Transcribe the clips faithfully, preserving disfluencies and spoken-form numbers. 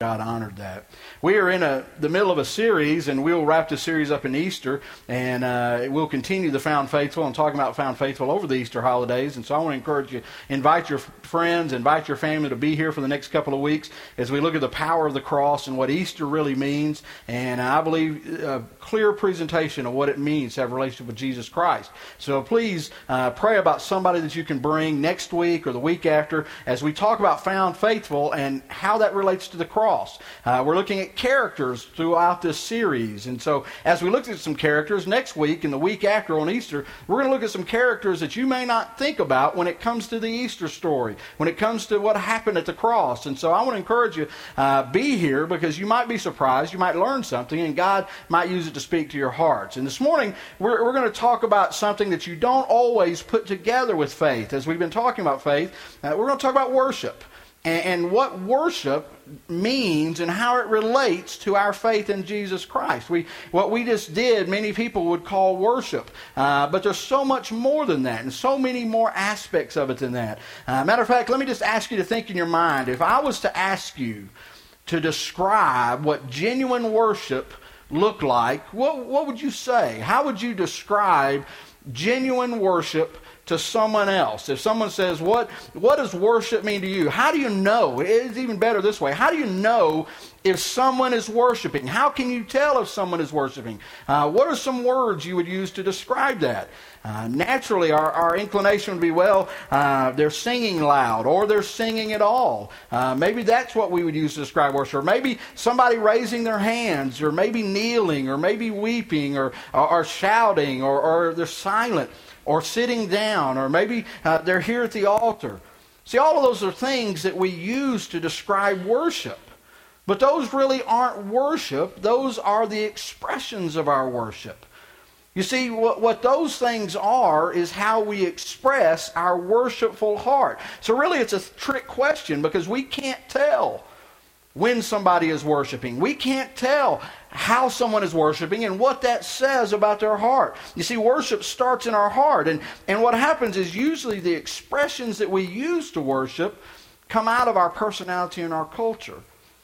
God honored that. We are in a, the middle of a series, and we'll wrap this series up in Easter, and uh, we'll continue the Found Faithful and talking about Found Faithful over the Easter holidays. And so I want to encourage you, invite your friends, invite your family to be here for the next couple of weeks as we look at the power of the cross and what Easter really means. And I believe a clear presentation of what it means to have a relationship with Jesus Christ. So please uh, pray about somebody that you can bring next week or the week after as we talk about Found Faithful and how that relates to the cross. Uh, we're looking at characters throughout this series. And so as we look at some characters next week and the week after on Easter, we're going to look at some characters that you may not think about when it comes to the Easter story, when it comes to what happened at the cross. And so I want to encourage you, uh, be here because you might be surprised, you might learn something, and God might use it to speak to your hearts. And this morning, we're, we're going to talk about something that you don't always put together with faith. As we've been talking about faith, uh, we're going to talk about worship. And what worship means and how it relates to our faith in Jesus Christ. We, what we just did, many people would call worship. Uh, but there's so much more than that and so many more aspects of it than that. Uh, matter of fact, let me just ask you to think in your mind. If I was to ask you to describe what genuine worship looked like, what, what would you say? How would you describe genuine worship to someone else? If someone says, what, what does worship mean to you? How do you know? It's even better this way. How do you know if someone is worshiping? How can you tell if someone is worshiping? Uh, what are some words you would use to describe that? Uh, naturally, our, our inclination would be, well, uh, they're singing loud, or they're singing at all. Uh, maybe that's what we would use to describe worship. Or maybe somebody raising their hands, or maybe kneeling, or maybe weeping, or, or, or shouting, or, or they're silent, or sitting down, or maybe uh, they're here at the altar. See, all of those are things that we use to describe worship. But those really aren't worship. Those are the expressions of our worship. You see, what, what those things are is how we express our worshipful heart. So really it's a trick question because we can't tell when somebody is worshiping. We can't tell how someone is worshiping and what that says about their heart. You see, worship starts in our heart. And, and what happens is usually the expressions that we use to worship come out of our personality and our culture.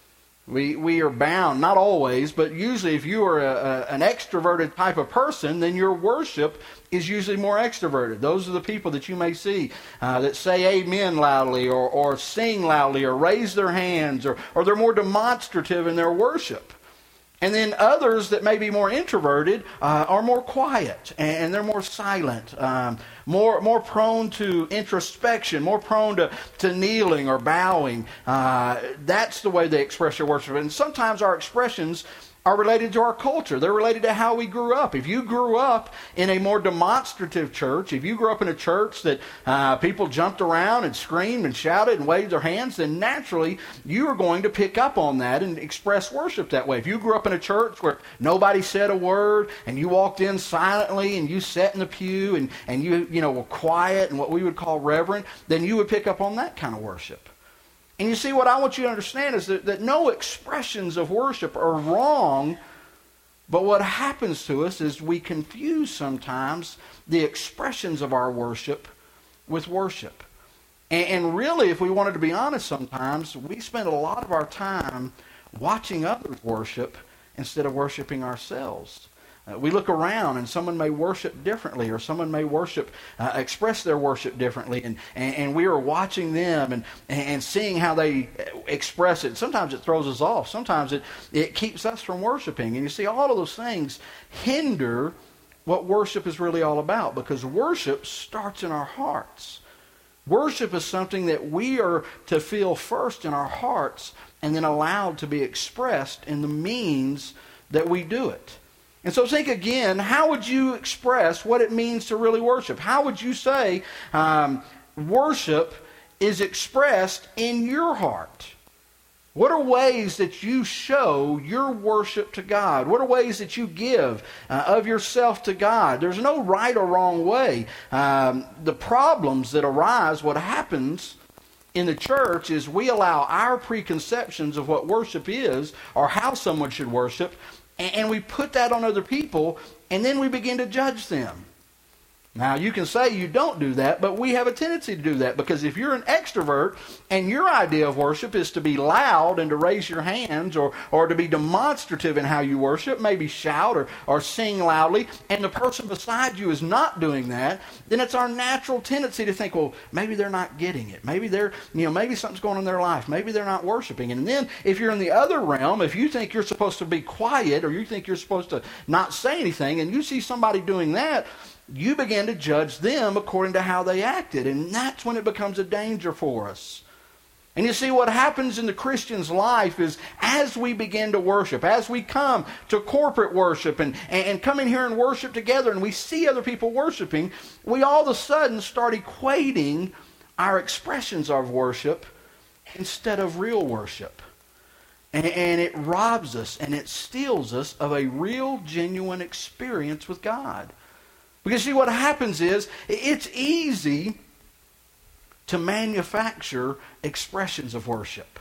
We we are bound, not always, but usually if you are a, a, an extroverted type of person, then your worship is usually more extroverted. Those are the people that you may see uh, that say amen loudly or, or sing loudly or raise their hands or, or they're more demonstrative in their worship. And then others that may be more introverted uh, are more quiet and they're more silent, um, more more prone to introspection, more prone to, to kneeling or bowing. Uh, that's the way they express their worship. And sometimes our expressions are related to our culture. They're related to how we grew up. If you grew up in a more demonstrative church, if you grew up in a church that uh, people jumped around and screamed and shouted and waved their hands, then naturally you are going to pick up on that and express worship that way. If you grew up in a church where nobody said a word and you walked in silently and you sat in the pew and, and you, you know, were quiet and what we would call reverent, then you would pick up on that kind of worship. And you see, what I want you to understand is that, that no expressions of worship are wrong, but what happens to us is we confuse sometimes the expressions of our worship with worship. And, and really, if we wanted to be honest sometimes, we spend a lot of our time watching others worship instead of worshiping ourselves. Uh, we look around and someone may worship differently or someone may worship, uh, express their worship differently and, and, and we are watching them and, and seeing how they express it. Sometimes it throws us off. Sometimes it, it keeps us from worshiping. And you see, all of those things hinder what worship is really all about because worship starts in our hearts. Worship is something that we are to feel first in our hearts and then allowed to be expressed in the means that we do it. And so think again, how would you express what it means to really worship? How would you say um, worship is expressed in your heart? What are ways that you show your worship to God? What are ways that you give uh, of yourself to God? There's no right or wrong way. Um, the problems that arise, what happens in the church is we allow our preconceptions of what worship is or how someone should worship, and we put that on other people, and then we begin to judge them. Now, you can say you don't do that, but we have a tendency to do that, because if you're an extrovert and your idea of worship is to be loud and to raise your hands, or, or to be demonstrative in how you worship, maybe shout or, or sing loudly, and the person beside you is not doing that, then it's our natural tendency to think, well, maybe they're not getting it. Maybe they're, you know, maybe something's going on in their life. Maybe they're not worshiping. And then if you're in the other realm, if you think you're supposed to be quiet, or you think you're supposed to not say anything, and you see somebody doing that, you begin to judge them according to how they acted. And that's when it becomes a danger for us. And you see, what happens in the Christian's life is, as we begin to worship, as we come to corporate worship and, and come in here and worship together, and we see other people worshiping, we all of a sudden start equating our expressions of worship instead of real worship. And, and it robs us and it steals us of a real, genuine experience with God. Because see, what happens is, it's easy to manufacture expressions of worship.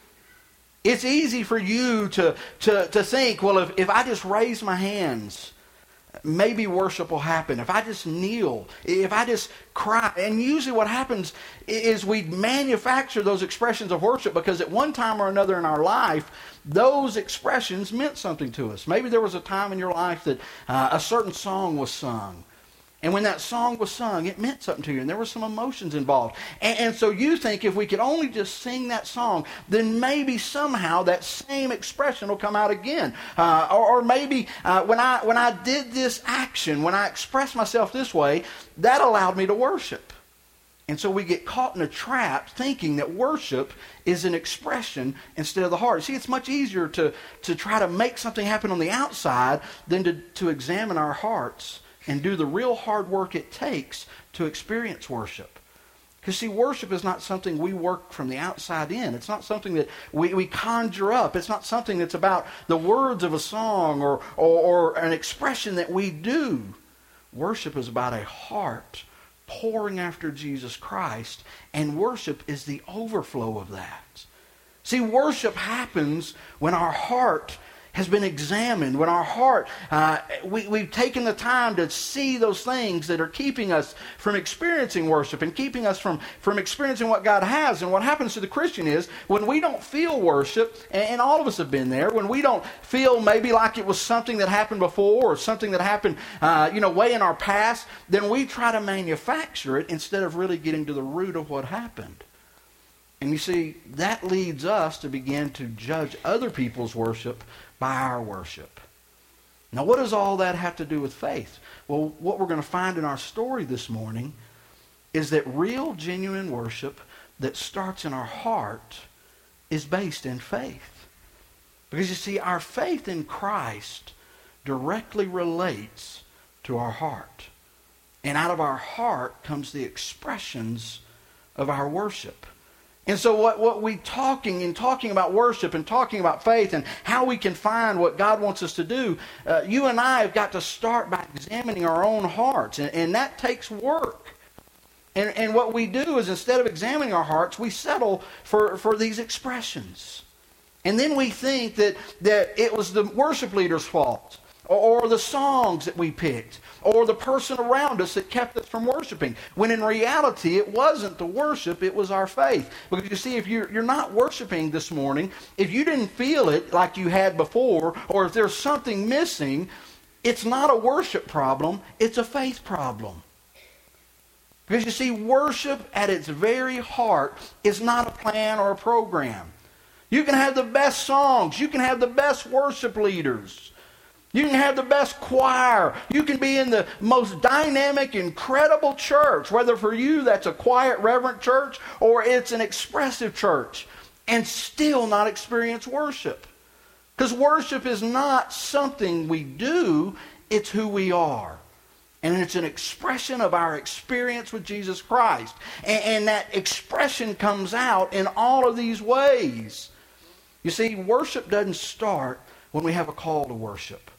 It's easy for you to, to, to think, well, if, if I just raise my hands, maybe worship will happen. If I just kneel, if I just cry. And usually what happens is we manufacture those expressions of worship because at one time or another in our life, those expressions meant something to us. Maybe there was a time in your life that uh, a certain song was sung. And when that song was sung, it meant something to you, and there were some emotions involved. And, and so you think, if we could only just sing that song, then maybe somehow that same expression will come out again. Uh, or, or maybe uh, when I when I did this action, when I expressed myself this way, that allowed me to worship. And so we get caught in a trap thinking that worship is an expression instead of the heart. See, it's much easier to, to try to make something happen on the outside than to, to examine our hearts and do the real hard work it takes to experience worship. Because see, worship is not something we work from the outside in. It's not something that we, we conjure up. It's not something that's about the words of a song or, or, or an expression that we do. Worship is about a heart pouring after Jesus Christ, and worship is the overflow of that. See, worship happens when our heart has been examined, when our heart, uh, we, we've taken the time to see those things that are keeping us from experiencing worship and keeping us from, from experiencing what God has. And what happens to the Christian is, when we don't feel worship, and, and all of us have been there, when we don't feel maybe like it was something that happened before or something that happened uh, you know, way in our past, then we try to manufacture it instead of really getting to the root of what happened. And you see, that leads us to begin to judge other people's worship by our worship. Now, what does all that have to do with faith? Well, what we're going to find in our story this morning is that real, genuine worship that starts in our heart is based in faith. Because you see, our faith in Christ directly relates to our heart. And out of our heart comes the expressions of our worship. And so what, what we talking and talking about worship and talking about faith and how we can find what God wants us to do, uh, you and I have got to start by examining our own hearts. And, and that takes work. And, and what we do is, instead of examining our hearts, we settle for, for these expressions. And then we think that, that it was the worship leader's fault, or, or the songs that we picked, or the person around us that kept us from worshiping. When in reality, it wasn't the worship, it was our faith. Because you see, if you're, you're not worshiping this morning, if you didn't feel it like you had before, or if there's something missing, it's not a worship problem, it's a faith problem. Because you see, worship at its very heart is not a plan or a program. You can have the best songs, you can have the best worship leaders, you can have the best choir. You can be in the most dynamic, incredible church, whether for you that's a quiet, reverent church or it's an expressive church, and still not experience worship. Because worship is not something we do, it's who we are. And it's an expression of our experience with Jesus Christ. And, and that expression comes out in all of these ways. You see, worship doesn't start when we have a call to worship.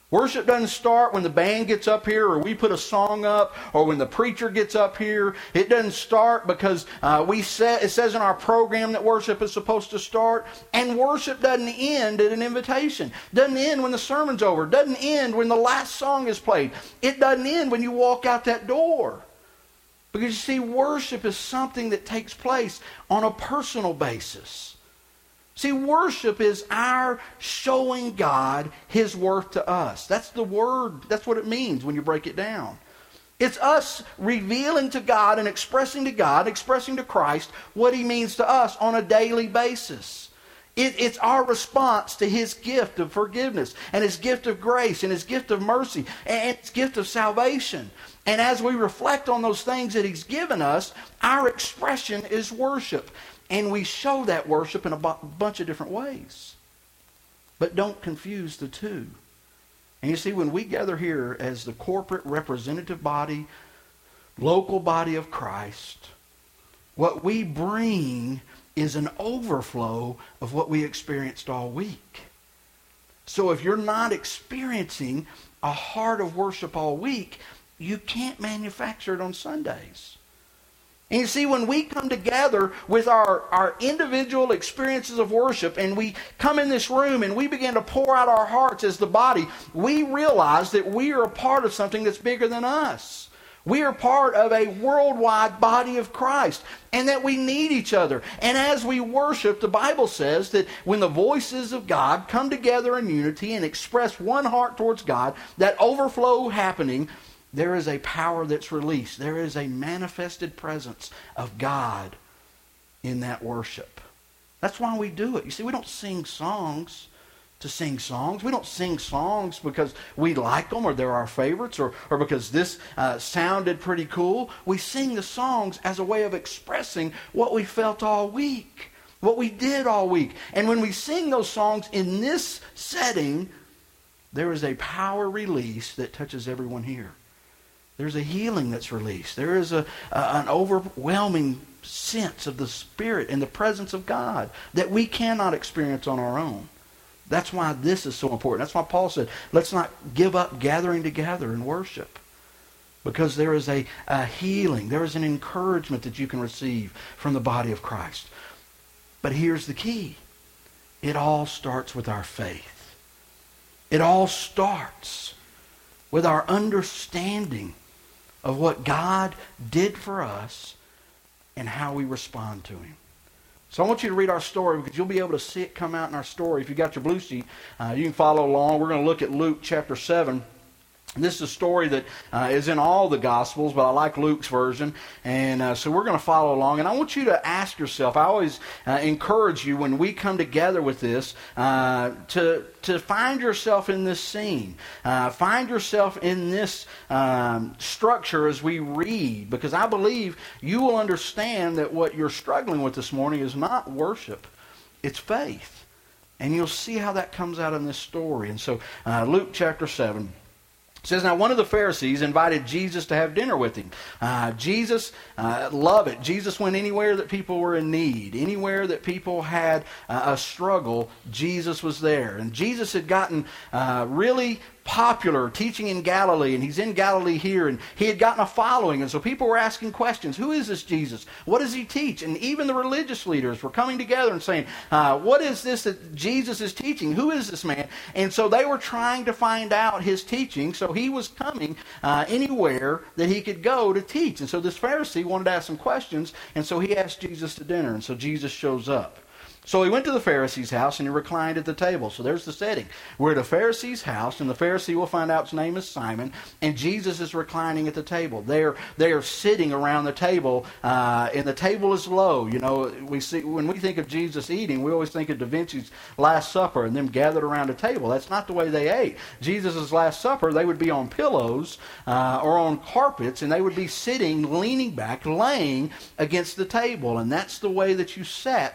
Worship doesn't start when the band gets up here or we put a song up or when the preacher gets up here. It doesn't start because uh, we say, it says in our program that worship is supposed to start. And worship doesn't end at an invitation. Doesn't end when the sermon's over. Doesn't end when the last song is played. It doesn't end when you walk out that door. Because you see, worship is something that takes place on a personal basis. See, worship is our showing God His worth to us. That's the word. That's what it means when you break it down. It's us revealing to God and expressing to God, expressing to Christ what He means to us on a daily basis. It, it's our response to His gift of forgiveness and His gift of grace and His gift of mercy and His gift of salvation. And as we reflect on those things that He's given us, our expression is worship. And we show that worship in a bu- bunch of different ways. But don't confuse the two. And you see, when we gather here as the corporate representative body, local body of Christ, what we bring is an overflow of what we experienced all week. So if you're not experiencing a heart of worship all week, you can't manufacture it on Sundays. And you see, when we come together with our, our individual experiences of worship and we come in this room and we begin to pour out our hearts as the body, we realize that we are a part of something that's bigger than us. We are part of a worldwide body of Christ and that we need each other. And as we worship, the Bible says that when the voices of God come together in unity and express one heart towards God, that overflow happening, there is a power that's released. There is a manifested presence of God in that worship. That's why we do it. You see, we don't sing songs to sing songs. We don't sing songs because we like them or they're our favorites or, or because this uh, sounded pretty cool. We sing the songs as a way of expressing what we felt all week, what we did all week. And when we sing those songs in this setting, there is a power release that touches everyone here. There's a healing that's released. There is a, a an overwhelming sense of the Spirit and the presence of God that we cannot experience on our own. That's why this is so important. That's why Paul said, let's not give up gathering together in worship. Because there is a, a healing. There is an encouragement that you can receive from the body of Christ. But here's the key. It all starts with our faith. It all starts with our understanding of what God did for us and how we respond to Him. So I want you to read our story because you'll be able to see it come out in our story. If you got your blue sheet, uh, you can follow along. We're going to look at Luke chapter seven. And this is a story that uh, is in all the Gospels, but I like Luke's version. And uh, so we're going to follow along. And I want you to ask yourself, I always uh, encourage you when we come together with this, uh, to, to find yourself in this scene. Uh, find yourself in this um, structure as we read. Because I believe you will understand that what you're struggling with this morning is not worship. It's faith. And you'll see how that comes out in this story. And so uh, Luke chapter seven. It says, now one of the Pharisees invited Jesus to have dinner with him. Uh, Jesus, uh, love it. Jesus went anywhere that people were in need. Anywhere that people had uh, a struggle, Jesus was there. And Jesus had gotten uh, really popular teaching in Galilee, and he's in Galilee here, and he had gotten a following, and so people were asking questions. Who is this Jesus? What does he teach? And even the religious leaders were coming together and saying, uh, what is this that Jesus is teaching? Who is this man? And so they were trying to find out his teaching, so he was coming uh, anywhere that he could go to teach. And so this Pharisee wanted to ask some questions, and so he asked Jesus to dinner, and so Jesus shows up. So he went to the Pharisee's house and he reclined at the table. So there's the setting. We're at a Pharisee's house, and the Pharisee, will find out his name is Simon, and Jesus is reclining at the table. They're they're sitting around the table, uh, and the table is low. You know, we see when we think of Jesus eating, we always think of Da Vinci's Last Supper and them gathered around a table. That's not the way they ate. Jesus' Last Supper, they would be on pillows uh, or on carpets, and they would be sitting, leaning back, laying against the table, and that's the way that you sat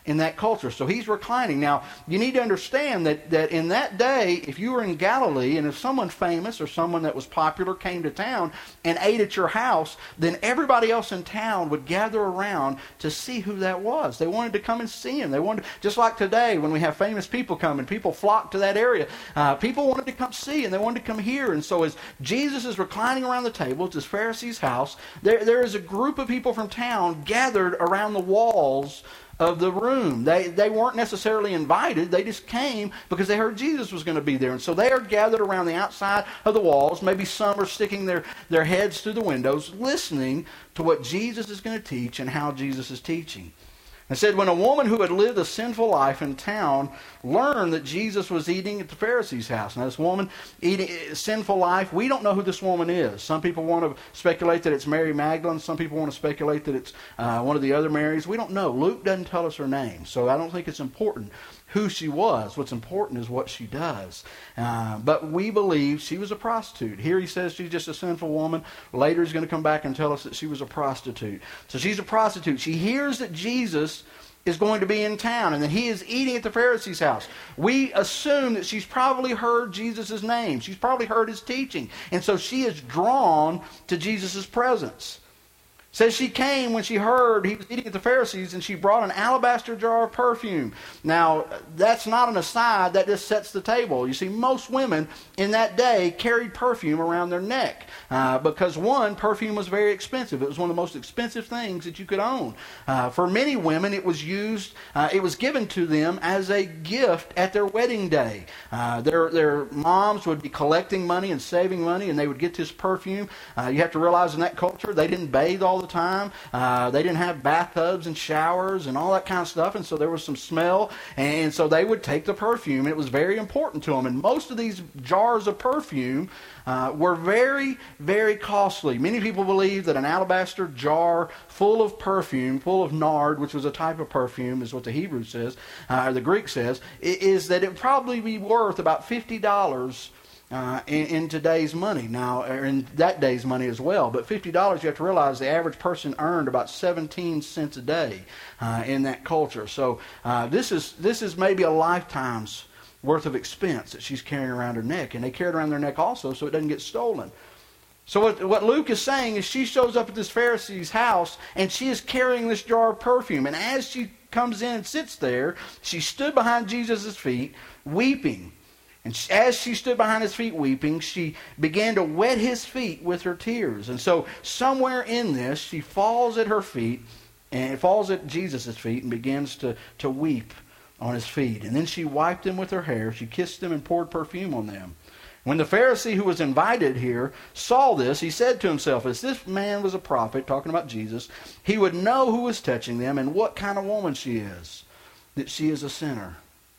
in that culture. So he's reclining. Now, you need to understand that, that in that day, if you were in Galilee, and if someone famous or someone that was popular came to town and ate at your house, then everybody else in town would gather around to see who that was. They wanted to come and see him. They wanted, just like today when we have famous people come and people flock to that area, uh, people wanted to come see and they wanted to come hear. And so as Jesus is reclining around the table at this Pharisee's house, there, there is a group of people from town gathered around the walls of the room. They they weren't necessarily invited. They just came because they heard Jesus was going to be there. And so they are gathered around the outside of the walls. Maybe some are sticking their, their heads through the windows, listening to what Jesus is going to teach and how Jesus is teaching. It said, when a woman who had lived a sinful life in town learned that Jesus was eating at the Pharisee's house. Now, this woman eating a sinful life, we don't know who this woman is. Some people want to speculate that it's Mary Magdalene. Some people want to speculate that it's uh, one of the other Marys. We don't know. Luke doesn't tell us her name, so I don't think it's important who she was. What's important is what she does. Uh, but we believe she was a prostitute. Here he says she's just a sinful woman. Later he's going to come back and tell us that she was a prostitute. So she's a prostitute. She hears that Jesus is going to be in town and that he is eating at the Pharisee's house. We assume that she's probably heard Jesus' name. She's probably heard his teaching. And so she is drawn to Jesus' presence. Says she came when she heard he was eating at the Pharisees, and she brought an alabaster jar of perfume. Now, that's not an aside, that just sets the table. You see, most women in that day carried perfume around their neck uh, because, one, perfume was very expensive. It was one of the most expensive things that you could own. Uh, for many women, it was used, uh, it was given to them as a gift at their wedding day. Uh, their, their moms would be collecting money and saving money, and they would get this perfume. Uh, you have to realize in that culture, they didn't bathe all the time. Uh, they didn't have bathtubs and showers and all that kind of stuff, and so there was some smell, and so they would take the perfume. It was very important to them, and most of these jars of perfume uh, were very, very costly. Many people believe that an alabaster jar full of perfume, full of nard, which was a type of perfume, is what the Hebrew says, uh, or the Greek says, is that it would probably be worth about fifty dollars Uh, in, in today's money now, or in that day's money as well. But fifty dollars, you have to realize the average person earned about seventeen cents a day uh, in that culture. So uh, this is this is maybe a lifetime's worth of expense that she's carrying around her neck. And they carry it around their neck also so it doesn't get stolen. So what, what Luke is saying is she shows up at this Pharisee's house and she is carrying this jar of perfume. And as she comes in and sits there, she stood behind Jesus' feet weeping. And as she stood behind his feet weeping, she began to wet his feet with her tears. And so somewhere in this, she falls at her feet, and falls at Jesus' feet and begins to, to weep on his feet. And then she wiped them with her hair. She kissed them and poured perfume on them. When the Pharisee who was invited here saw this, he said to himself, if this man was a prophet, talking about Jesus, he would know who was touching them and what kind of woman she is, that she is a sinner.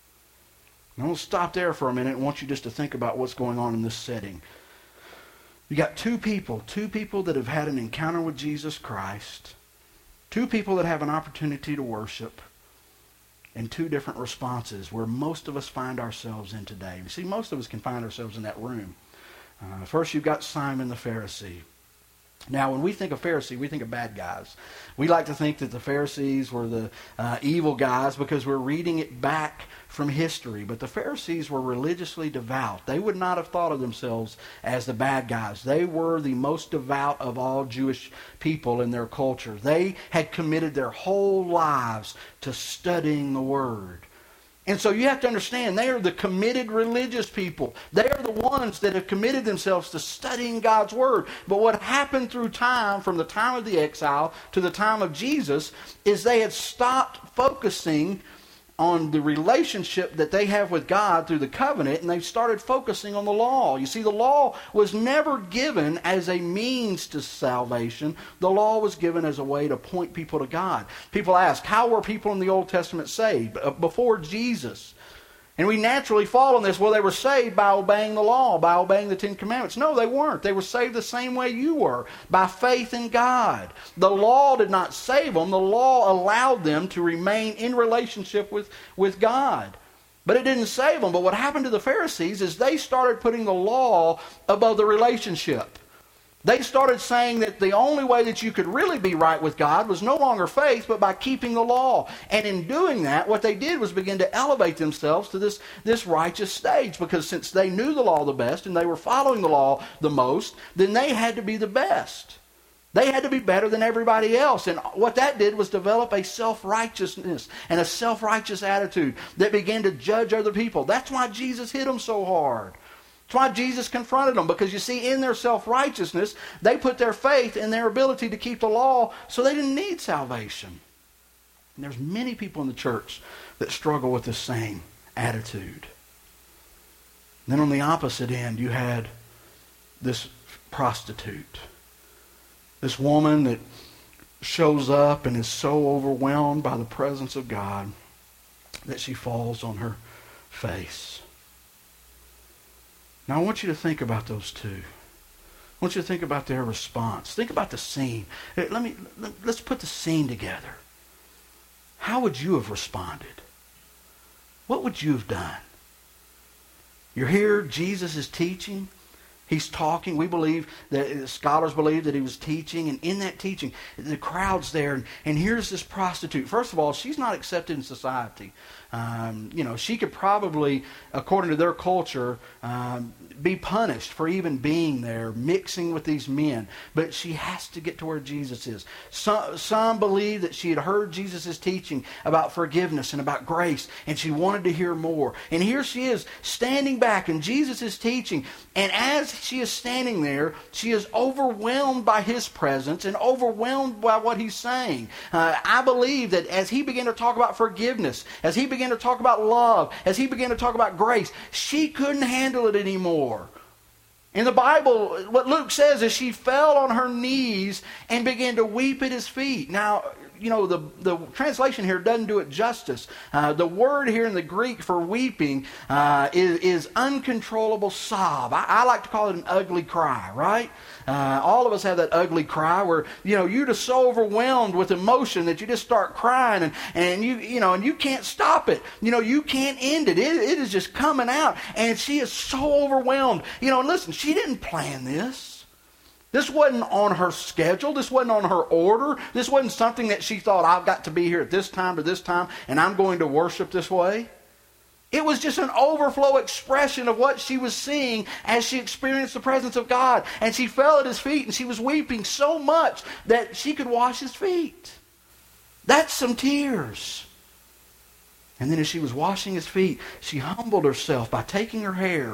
I'm going to stop there for a minute and want you just to think about what's going on in this setting. You got two people, two people that have had an encounter with Jesus Christ, two people that have an opportunity to worship, and two different responses where most of us find ourselves in today. You see, most of us can find ourselves in that room. Uh, first, you've got Simon the Pharisee. Now, when we think of Pharisee, we think of bad guys. We like to think that the Pharisees were the uh, evil guys because we're reading it back from history. But the Pharisees were religiously devout. They would not have thought of themselves as the bad guys. They were the most devout of all Jewish people in their culture. They had committed their whole lives to studying the Word. And so you have to understand, they are the committed religious people. They are the ones that have committed themselves to studying God's Word. But what happened through time, from the time of the exile to the time of Jesus, is they had stopped focusing on the relationship that they have with God through the covenant, and they started focusing on the law. You see, the law was never given as a means to salvation. The law was given as a way to point people to God. People ask, how were people in the Old Testament saved? Before Jesus. And we naturally fall on this. Well, they were saved by obeying the law, by obeying the Ten Commandments. No, they weren't. They were saved the same way you were, by faith in God. The law did not save them. The law allowed them to remain in relationship with, with God. But it didn't save them. But what happened to the Pharisees is they started putting the law above the relationship. They started saying that the only way that you could really be right with God was no longer faith, but by keeping the law. And in doing that, what they did was begin to elevate themselves to this, this righteous stage, because since they knew the law the best and they were following the law the most, then they had to be the best. They had to be better than everybody else. And what that did was develop a self-righteousness and a self-righteous attitude that began to judge other people. That's why Jesus hit them so hard. That's why Jesus confronted them, because you see, in their self-righteousness, they put their faith in their ability to keep the law, so they didn't need salvation. And there's many people in the church that struggle with the same attitude. And then on the opposite end, you had this prostitute. This woman that shows up and is so overwhelmed by the presence of God that she falls on her face. Now I want you to think about those two. I want you to think about their response. Think about the scene. Let me, let's put the scene together. How would you have responded? What would you have done? You're here, Jesus is teaching. He's talking. We believe that scholars believe that he was teaching, and in that teaching, the crowd's there, and, and here's this prostitute. First of all, she's not accepted in society. Um, you know, she could probably, according to their culture, um, be punished for even being there, mixing with these men. But she has to get to where Jesus is. Some, some believe that she had heard Jesus' teaching about forgiveness and about grace, and she wanted to hear more. And here she is, standing back, and Jesus is teaching. And as she is standing there, she is overwhelmed by his presence and overwhelmed by what he's saying. Uh, I believe that as he began to talk about forgiveness, as he began to talk about love, as he began to talk about grace, she couldn't handle it anymore. In the Bible, what Luke says is she fell on her knees and began to weep at his feet. Now, you know, the, the translation here doesn't do it justice. Uh, the word here in the Greek for weeping uh, is, is uncontrollable sob. I, I like to call it an ugly cry, right? Uh, all of us have that ugly cry where, you know, you're just so overwhelmed with emotion that you just start crying, and, and you, you know, and you can't stop it. You know, you can't end it. It, it is just coming out, and she is so overwhelmed. You know, and listen, she didn't plan this. This wasn't on her schedule. This wasn't on her order. This wasn't something that she thought, I've got to be here at this time to this time, and I'm going to worship this way. It was just an overflow expression of what she was seeing as she experienced the presence of God. And she fell at his feet, and she was weeping so much that she could wash his feet. That's some tears. And then as she was washing his feet, she humbled herself by taking her hair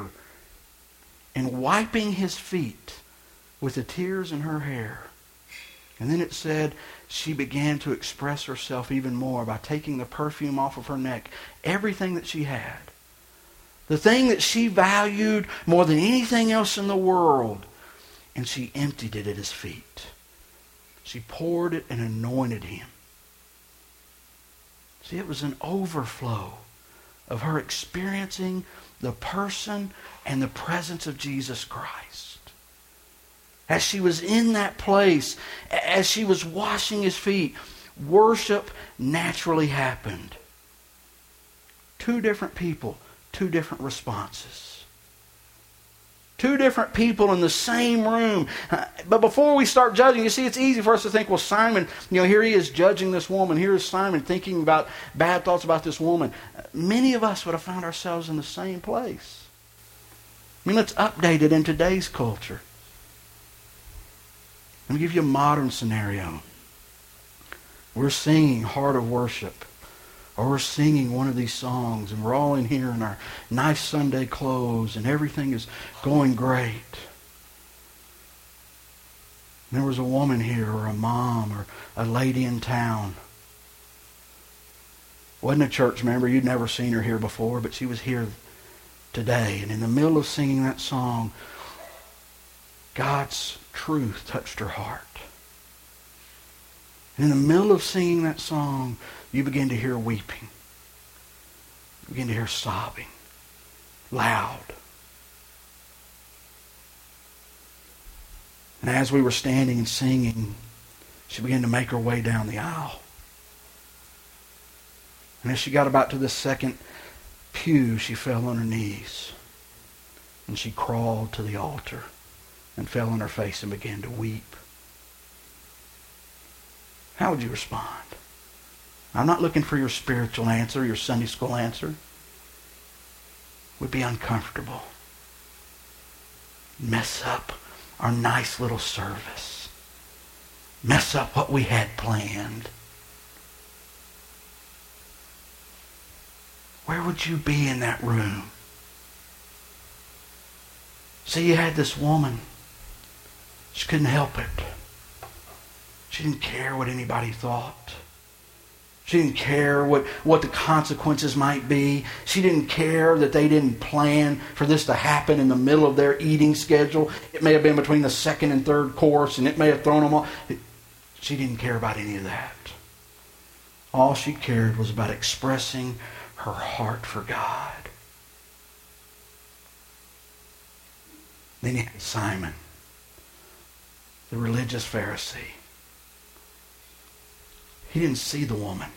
and wiping his feet with the tears in her hair. And then it said she began to express herself even more by taking the perfume off of her neck. Everything that she had. The thing that she valued more than anything else in the world. And she emptied it at his feet. She poured it and anointed him. See, it was an overflow of her experiencing the person and the presence of Jesus Christ. As she was in that place, as she was washing his feet, worship naturally happened. Two different people, two different responses. Two different people in the same room. Uh, but before we start judging, you see, it's easy for us to think, well, Simon, you know, here he is judging this woman. Here is Simon thinking about bad thoughts about this woman. Uh, many of us would have found ourselves in the same place. I mean, let's update it in today's culture. Let me give you a modern scenario. We're singing Heart of Worship, or we're singing one of these songs, and we're all in here in our nice Sunday clothes, and everything is going great. And there was a woman here, or a mom, or a lady in town. Wasn't a church member. You'd never seen her here before, but she was here today. And in the middle of singing that song, God's truth touched her heart. And in the middle of singing that song, you begin to hear weeping. You begin to hear sobbing. Loud. And as we were standing and singing, she began to make her way down the aisle. And as she got about to the second pew, she fell on her knees. And she crawled to the altar. and fell on her face and began to weep. How would you respond? I'm not looking for your spiritual answer, your Sunday school answer. We'd be uncomfortable. Mess up our nice little service. Mess up what we had planned. Where would you be in that room? See, you had this woman. She couldn't help it. She didn't care what anybody thought. She didn't care what, what the consequences might be. She didn't care that they didn't plan for this to happen in the middle of their eating schedule. It may have been between the second and third course, and it may have thrown them off. She didn't care about any of that. All she cared was about expressing her heart for God. Then you had Simon, the religious Pharisee. He didn't see the woman.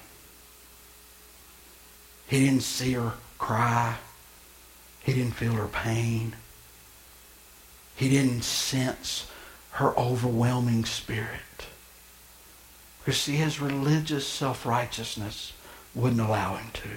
He didn't see her cry. He didn't feel her pain. He didn't sense her overwhelming spirit. Because see, his religious self-righteousness wouldn't allow him to.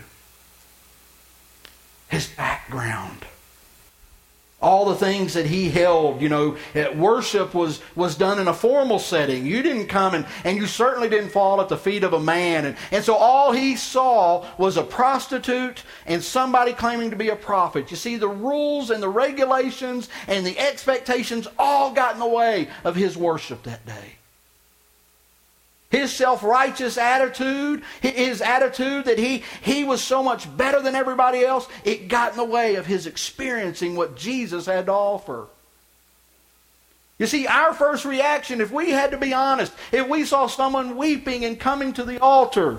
His background, all the things that he held, you know, worship was, was done in a formal setting. You didn't come and, and you certainly didn't fall at the feet of a man. And, and so all he saw was a prostitute and somebody claiming to be a prophet. You see, the rules and the regulations and the expectations all got in the way of his worship that day. His self-righteous attitude, his attitude that he, he was so much better than everybody else, it got in the way of his experiencing what Jesus had to offer. You see, our first reaction, if we had to be honest, if we saw someone weeping and coming to the altar,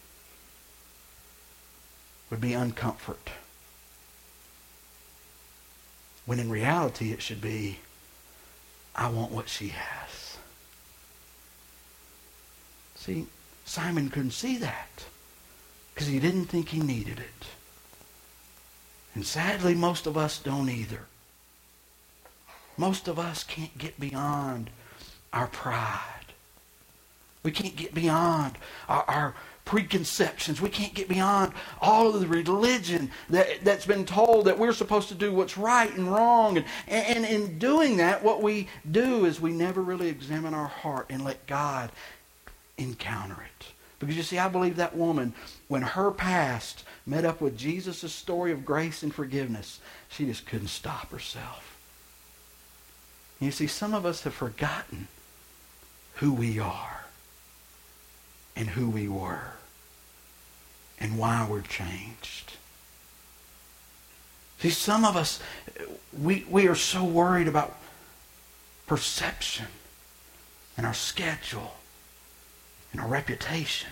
would be uncomfort. When in reality it should be, I want what she has. See, Simon couldn't see that because he didn't think he needed it. And sadly, most of us don't either. Most of us can't get beyond our pride. We can't get beyond our, our preconceptions. We can't get beyond all of the religion that, that's been told that we're supposed to do what's right and wrong. And, and in doing that, what we do is we never really examine our heart and let God encounter it. Because you see, I believe that woman, when her past met up with Jesus' story of grace and forgiveness, she just couldn't stop herself. And you see, some of us have forgotten who we are and who we were and why we're changed. See, some of us, we, we are so worried about perception and our schedule and our reputation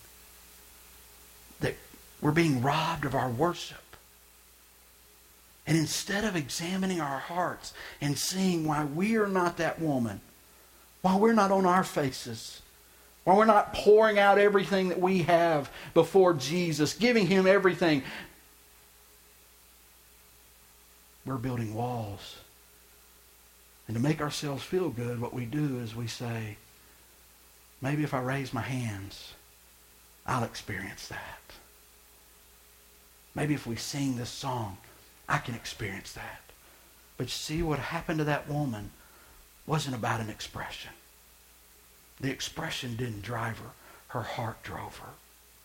that we're being robbed of our worship. And instead of examining our hearts and seeing why we are not that woman, why we're not on our faces, why we're not pouring out everything that we have before Jesus, giving Him everything, we're building walls. And to make ourselves feel good, what we do is we say, maybe if I raise my hands, I'll experience that. Maybe if we sing this song, I can experience that. But see, what happened to that woman wasn't about an expression. The expression didn't drive her. Her heart drove her.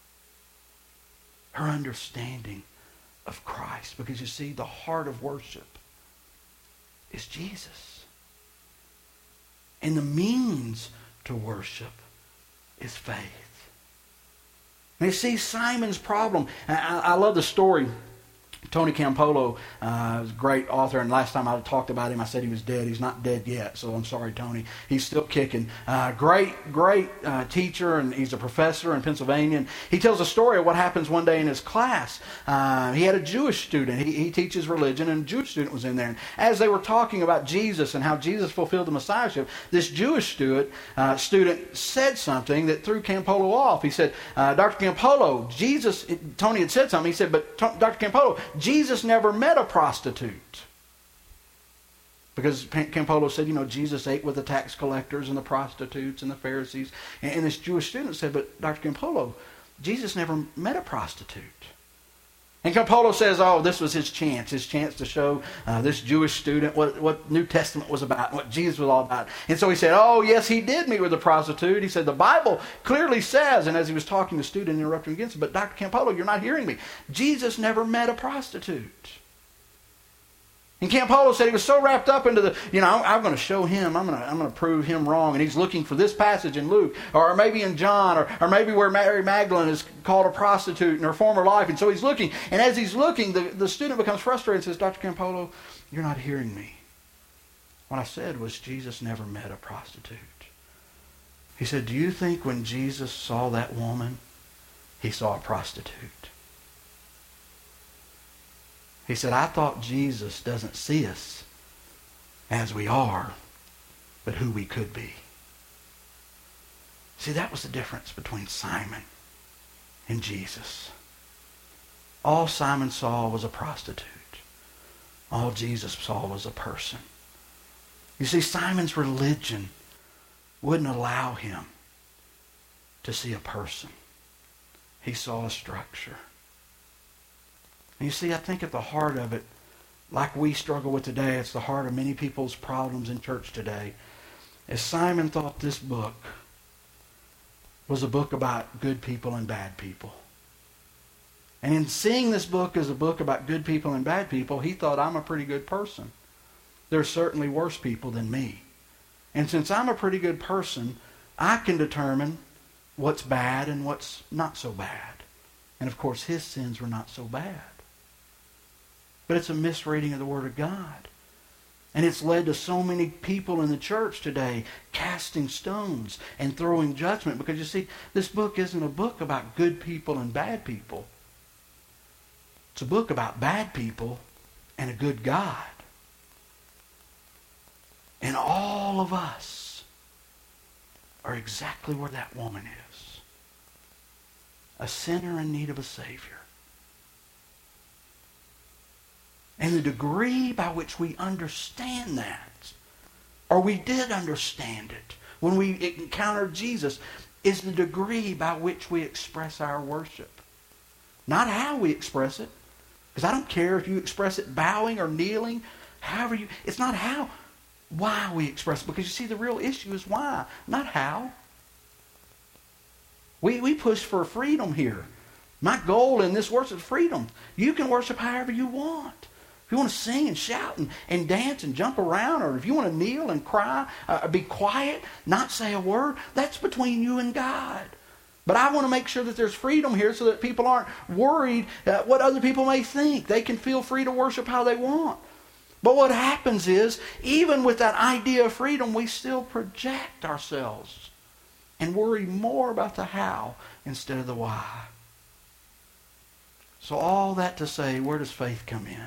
Her understanding of Christ. Because you see, the heart of worship is Jesus. And the means to worship is faith. And you see, Simon's problem, I, I love the story. Tony Campolo uh, is a great author, and last time I talked about him, I said he was dead. He's not dead yet, so I'm sorry, Tony. He's still kicking. Uh, great, great uh, teacher, and he's a professor in Pennsylvania. And he tells a story of what happens one day in his class. Uh, he had a Jewish student. He, he teaches religion, and a Jewish student was in there. And as they were talking about Jesus and how Jesus fulfilled the Messiahship, this Jewish student, uh, student said something that threw Campolo off. He said, uh, Doctor Campolo, Jesus, it, Tony had said something. He said, but Doctor Campolo, Jesus never met a prostitute. Because Campolo said, you know, Jesus ate with the tax collectors and the prostitutes and the Pharisees. And, and this Jewish student said, but Doctor Campolo, Jesus never met a prostitute. And Campolo says, oh, this was his chance, his chance to show uh, this Jewish student what, what New Testament was about, what Jesus was all about. And so he said, oh, yes, he did meet with a prostitute. He said, the Bible clearly says, and as he was talking, the student interrupted him again, said, but Doctor Campolo, you're not hearing me. Jesus never met a prostitute. And Campolo said he was so wrapped up into the, you know, I'm, I'm going to show him, I'm going to I'm going to prove him wrong. And he's looking for this passage in Luke, or maybe in John, or, or maybe where Mary Magdalene is called a prostitute in her former life. And so he's looking. And as he's looking, the, the student becomes frustrated and says, Doctor Campolo, you're not hearing me. What I said was Jesus never met a prostitute. He said, do you think when Jesus saw that woman, he saw a prostitute? He said, I thought Jesus doesn't see us as we are, but who we could be. See, that was the difference between Simon and Jesus. All Simon saw was a prostitute. All Jesus saw was a person. You see, Simon's religion wouldn't allow him to see a person. He saw a structure. And you see, I think at the heart of it, like we struggle with today, it's the heart of many people's problems in church today, is Simon thought this book was a book about good people and bad people. And in seeing this book as a book about good people and bad people, he thought, I'm a pretty good person. There's certainly worse people than me. And since I'm a pretty good person, I can determine what's bad and what's not so bad. And of course, his sins were not so bad. But it's a misreading of the Word of God. And it's led to so many people in the church today casting stones and throwing judgment. Because you see, this book isn't a book about good people and bad people. It's a book about bad people and a good God. And all of us are exactly where that woman is. A sinner in need of a Savior. And the degree by which we understand that, or we did understand it when we encountered Jesus, is the degree by which we express our worship. Not how we express it. Because I don't care if you express it bowing or kneeling, however you... It's not how, why we express it. Because you see, the real issue is why, not how. We, we push for freedom here. My goal in this worship is freedom. You can worship however you want. If you want to sing and shout and, and dance and jump around, or if you want to kneel and cry, uh, be quiet, not say a word, that's between you and God. But I want to make sure that there's freedom here so that people aren't worried uh, what other people may think. They can feel free to worship how they want. But what happens is, even with that idea of freedom, we still project ourselves and worry more about the how instead of the why. So all that to say, where does faith come in?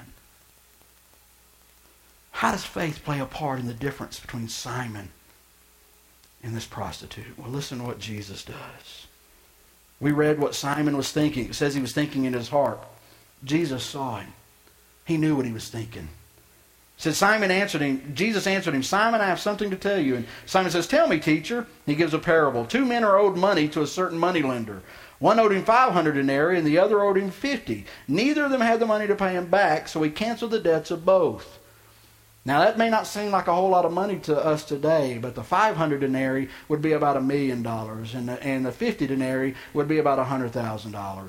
How does faith play a part in the difference between Simon and this prostitute? Well, listen to what Jesus does. We read what Simon was thinking. It says he was thinking in his heart. Jesus saw him. He knew what he was thinking. It says Simon answered him. Jesus answered him, Simon, I have something to tell you. And Simon says, tell me, teacher. He gives a parable. Two men are owed money to a certain moneylender. One owed him five hundred denarii and the other owed him fifty. Neither of them had the money to pay him back, so he canceled the debts of both. Now, that may not seem like a whole lot of money to us today, but the five hundred denarii would be about a million dollars, and the, and the fifty denarii would be about one hundred thousand dollars.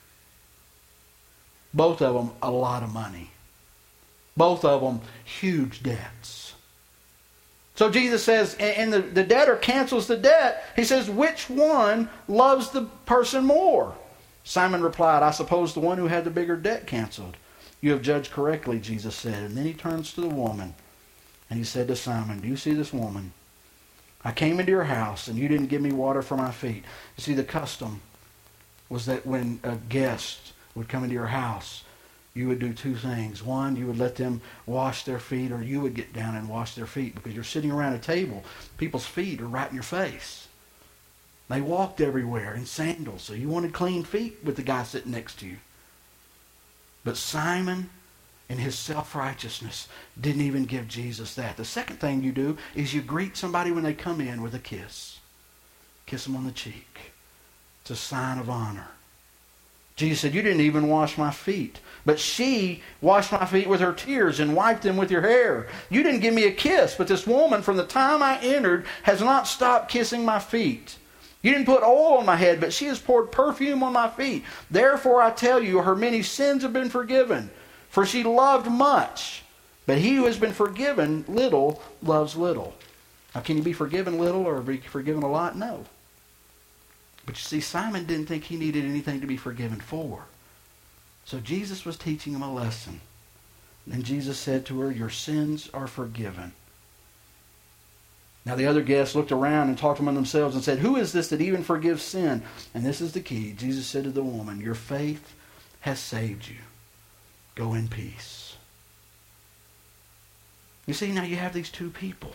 Both of them, a lot of money. Both of them, huge debts. So Jesus says, and the, the debtor cancels the debt. He says, which one loves the person more? Simon replied, I suppose the one who had the bigger debt canceled. You have judged correctly, Jesus said. And then he turns to the woman, and he said to Simon, do you see this woman? I came into your house, and you didn't give me water for my feet. You see, the custom was that when a guest would come into your house, you would do two things. One, you would let them wash their feet, or you would get down and wash their feet, because you're sitting around a table. People's feet are right in your face. They walked everywhere in sandals, so you wanted clean feet with the guy sitting next to you. But Simon and his self-righteousness didn't even give Jesus that. The second thing you do is you greet somebody when they come in with a kiss. Kiss them on the cheek. It's a sign of honor. Jesus said, you didn't even wash my feet. But she washed my feet with her tears and wiped them with your hair. You didn't give me a kiss, but this woman from the time I entered has not stopped kissing my feet. You didn't put oil on my head, but she has poured perfume on my feet. Therefore I tell you, her many sins have been forgiven. For she loved much. But he who has been forgiven little loves little. Now, can you be forgiven little or be forgiven a lot? No. But you see, Simon didn't think he needed anything to be forgiven for. So Jesus was teaching him a lesson. And Jesus said to her, your sins are forgiven. Now the other guests looked around and talked among themselves and said, who is this that even forgives sin? And this is the key. Jesus said to the woman, your faith has saved you. Go in peace. You see, now you have these two people.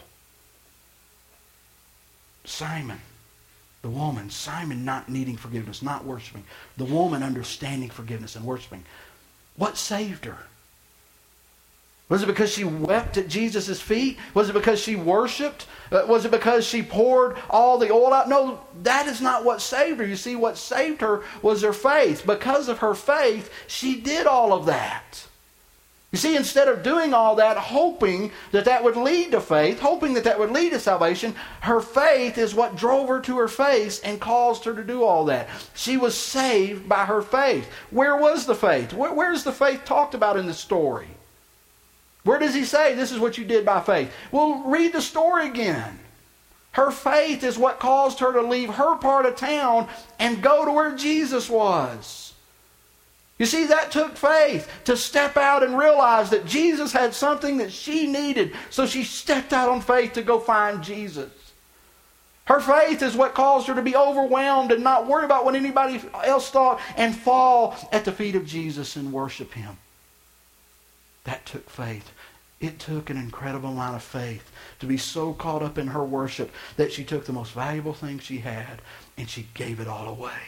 Simon, the woman, Simon not needing forgiveness, not worshiping. The woman understanding forgiveness and worshiping. What saved her? Was it because she wept at Jesus' feet? Was it because she worshiped? Uh, was it because she poured all the oil out? No, that is not what saved her. You see, what saved her was her faith. Because of her faith, she did all of that. You see, instead of doing all that, hoping that that would lead to faith, hoping that that would lead to salvation, her faith is what drove her to her face and caused her to do all that. She was saved by her faith. Where was the faith? Where, where's the faith talked about in the story? Where does he say this is what you did by faith? Well, read the story again. Her faith is what caused her to leave her part of town and go to where Jesus was. You see, that took faith to step out and realize that Jesus had something that she needed. So she stepped out on faith to go find Jesus. Her faith is what caused her to be overwhelmed and not worry about what anybody else thought and fall at the feet of Jesus and worship him. That took faith. It took an incredible amount of faith to be so caught up in her worship that she took the most valuable thing she had and she gave it all away.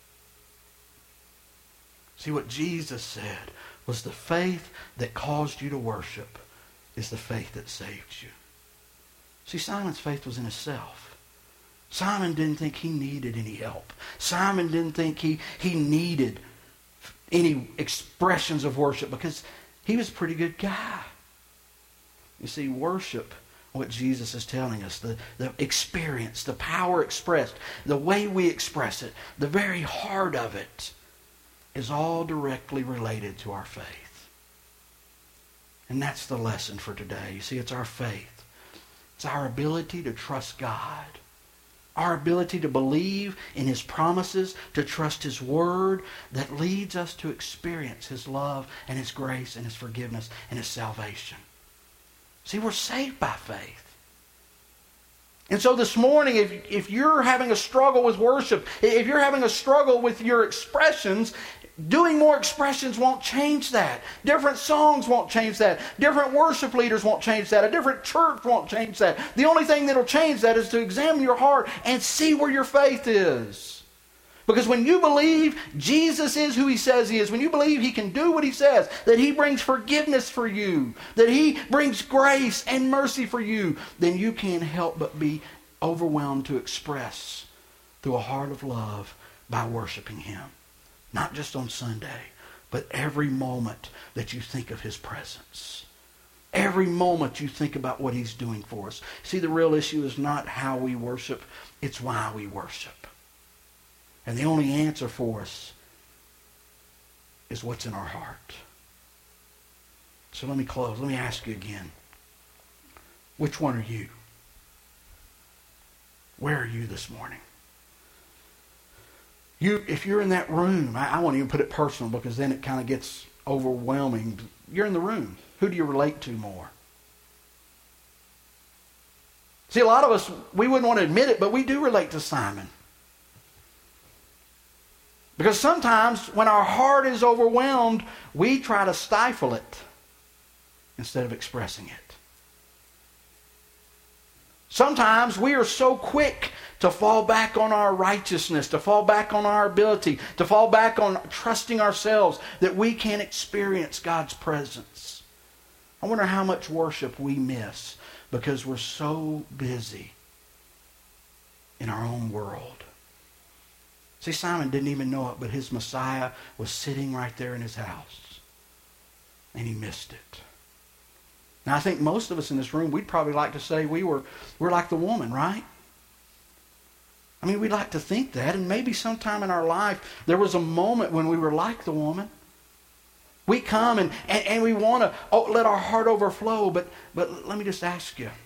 See, what Jesus said was the faith that caused you to worship is the faith that saved you. See, Simon's faith was in himself. Simon didn't think he needed any help. Simon didn't think he, he needed any expressions of worship because he was a pretty good guy. You see, worship, what Jesus is telling us, the, the experience, the power expressed, the way we express it, the very heart of it, is all directly related to our faith. And that's the lesson for today. You see, it's our faith. It's our ability to trust God. Our ability to believe in his promises, to trust his word, that leads us to experience his love and his grace and his forgiveness and his salvation. See, we're saved by faith. And so this morning, if, if you're having a struggle with worship, if you're having a struggle with your expressions, doing more expressions won't change that. Different songs won't change that. Different worship leaders won't change that. A different church won't change that. The only thing that will change that is to examine your heart and see where your faith is. Because when you believe Jesus is who he says he is, when you believe he can do what he says, that he brings forgiveness for you, that he brings grace and mercy for you, then you can't help but be overwhelmed to express through a heart of love by worshiping him. Not just on Sunday, but every moment that you think of his presence. Every moment you think about what he's doing for us. See, the real issue is not how we worship, it's why we worship. And the only answer for us is what's in our heart. So let me close. Let me ask you again. Which one are you? Where are you this morning? You, if you're in that room, I, I won't even put it personal because then it kind of gets overwhelming. You're in the room. Who do you relate to more? See, a lot of us, we wouldn't want to admit it, but we do relate to Simon. Because sometimes when our heart is overwhelmed, we try to stifle it instead of expressing it. Sometimes we are so quick to fall back on our righteousness, to fall back on our ability, to fall back on trusting ourselves that we can't experience God's presence. I wonder how much worship we miss because we're so busy in our own world. See, Simon didn't even know it, but his Messiah was sitting right there in his house. And he missed it. Now, I think most of us in this room, we'd probably like to say we were, we're like the woman, right? I mean, we'd like to think that. And maybe sometime in our life, there was a moment when we were like the woman. We come and, and, and we want to oh, let our heart overflow. But, but let me just ask you.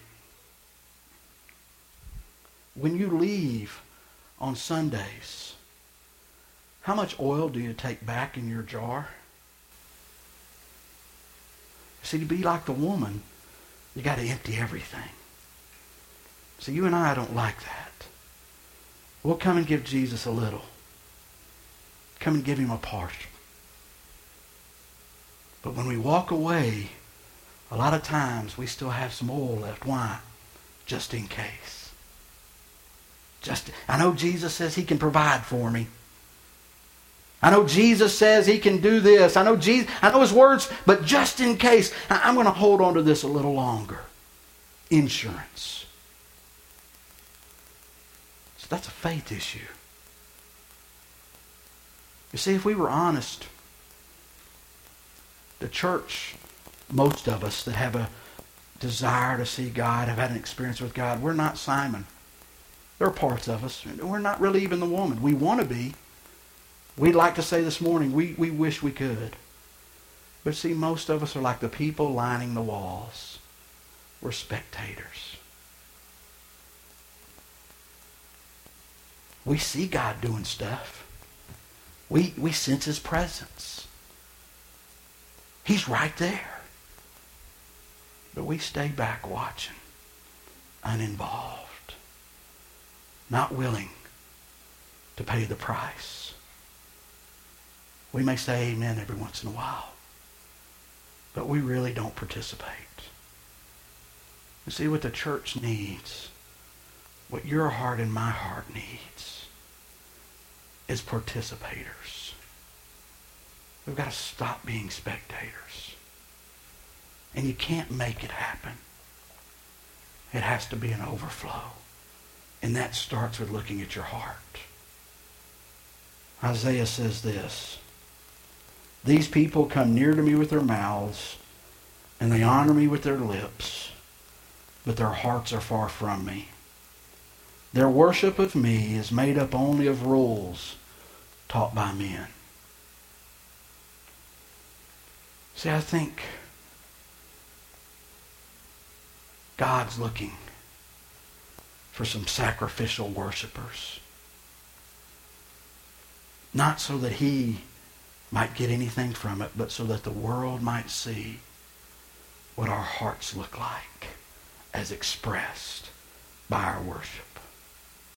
When you leave on Sundays, how much oil do you take back in your jar? See, to be like the woman, you got to empty everything. See, you and I don't like that. We'll come and give Jesus a little. Come and give him a partial. But when we walk away, a lot of times we still have some oil left. Why? Just in case. Just, I know Jesus says he can provide for me. I know Jesus says he can do this. I know Jesus, I know his words, but just in case, I'm going to hold on to this a little longer. Insurance. So that's a faith issue. You see, if we were honest, the church, most of us that have a desire to see God, have had an experience with God, we're not Simon. There are parts of us. We're not really even the woman. We want to be. We'd like to say this morning, we, we wish we could. But see, most of us are like the people lining the walls. We're spectators. We see God doing stuff. We, we sense his presence. He's right there. But we stay back watching, uninvolved, not willing to pay the price. We may say amen every once in a while, but we really don't participate. You see, what the church needs, what your heart and my heart needs, is participators. We've got to stop being spectators. And you can't make it happen. It has to be an overflow. And that starts with looking at your heart. Isaiah says this, "These people come near to me with their mouths, and they honor me with their lips, but their hearts are far from me. Their worship of me is made up only of rules taught by men." See, I think God's looking for some sacrificial worshipers. Not so that he might get anything from it, but so that the world might see what our hearts look like as expressed by our worship.